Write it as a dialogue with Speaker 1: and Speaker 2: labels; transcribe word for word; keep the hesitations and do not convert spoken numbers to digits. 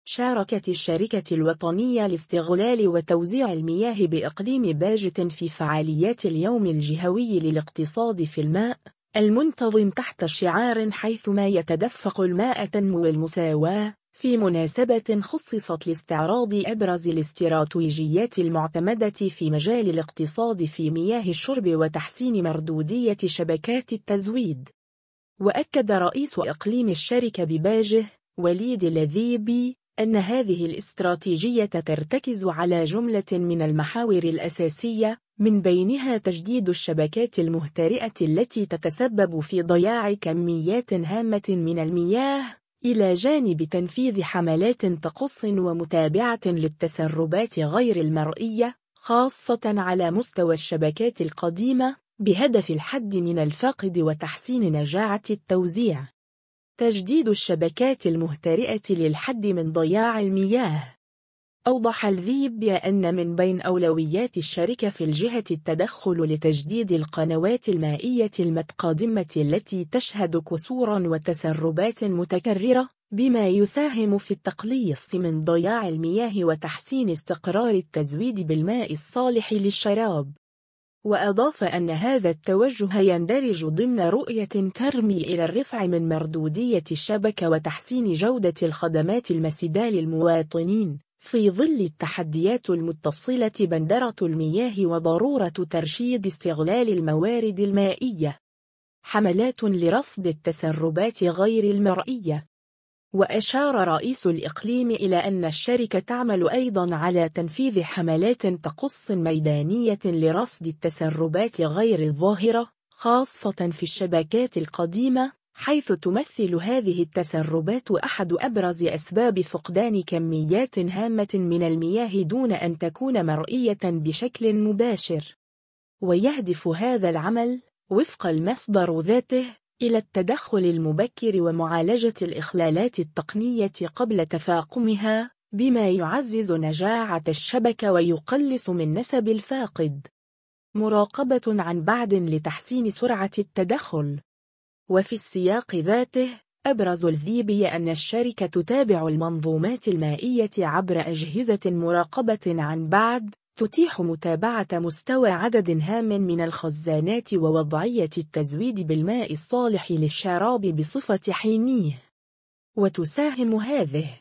Speaker 1: شاركت الشركة الوطنية لاستغلال وتوزيع المياه بإقليم باجة في فعاليات اليوم الجهوي للاقتصاد في الماء المنتظم تحت شعار حيثما يتدفق الماء تنمو المساواة، في مناسبة خصصت لاستعراض أبرز الاستراتيجيات المعتمدة في مجال الاقتصاد في مياه الشرب وتحسين مردودية شبكات التزويد. وأكد رئيس إقليم الشركة بباجة وليد اللذيبي أن هذه الاستراتيجية ترتكز على جملة من المحاور الأساسية، من بينها تجديد الشبكات المهترئة التي تتسبب في ضياع كميات هامة من المياه، إلى جانب تنفيذ حملات تقص ومتابعة للتسربات غير المرئية خاصة على مستوى الشبكات القديمة، بهدف الحد من الفاقد وتحسين نجاعة التوزيع. تجديد الشبكات المهترئة للحد من ضياع المياه. أوضح اللذيبي أن من بين أولويات الشركة في الجهة التدخل لتجديد القنوات المائية المتقدمة التي تشهد كسورا وتسربات متكررة، بما يساهم في التقليص من ضياع المياه وتحسين استقرار التزويد بالماء الصالح للشراب. وأضاف أن هذا التوجه يندرج ضمن رؤية ترمي إلى الرفع من مردودية الشبكة وتحسين جودة الخدمات المسدة للمواطنين، في ظل التحديات المتصلة بندرة المياه وضرورة ترشيد استغلال الموارد المائية. حملات لرصد التسربات غير المرئية. وأشار رئيس الإقليم إلى أن الشركة تعمل أيضاً على تنفيذ حملات تقص ميدانية لرصد التسربات غير الظاهرة، خاصة في الشبكات القديمة، حيث تمثل هذه التسربات أحد أبرز أسباب فقدان كميات هامة من المياه دون أن تكون مرئية بشكل مباشر. ويهدف هذا العمل، وفق المصدر ذاته، إلى التدخل المبكر ومعالجة الإخلالات التقنية قبل تفاقمها، بما يعزز نجاعة الشبكة ويقلص من نسب الفاقد. مراقبة عن بعد لتحسين سرعة التدخل. وفي السياق ذاته، أبرز اللذيبي أن الشركة تتابع المنظومات المائية عبر أجهزة مراقبة عن بعد، تتيح متابعة مستوى عدد هام من الخزانات ووضعية التزويد بالماء الصالح للشراب بصفة حينيه. وتساهم هذه